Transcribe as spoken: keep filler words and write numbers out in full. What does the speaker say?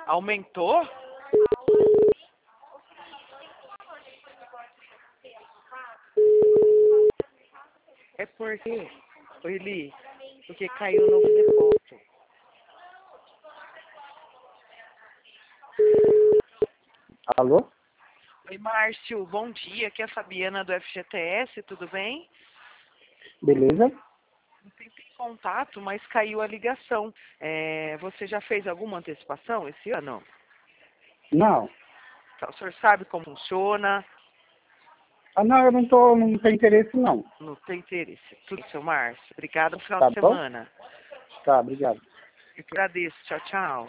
Aumentou? É porque, ô Eli, porque caiu o novo depósito. Alô? Oi, Márcio, bom dia. Aqui é a Fabiana do F G T S, tudo bem? Beleza? Não tentei contato, mas caiu a ligação. É, você já fez alguma antecipação esse ano? Não. Tá, o senhor sabe como funciona? Ah, não, eu não tô, não tenho interesse não. Não tem interesse. Tudo, seu Márcio. Obrigado no final Tá de bom? semana. Tá, obrigado. Eu que agradeço. Tchau, tchau.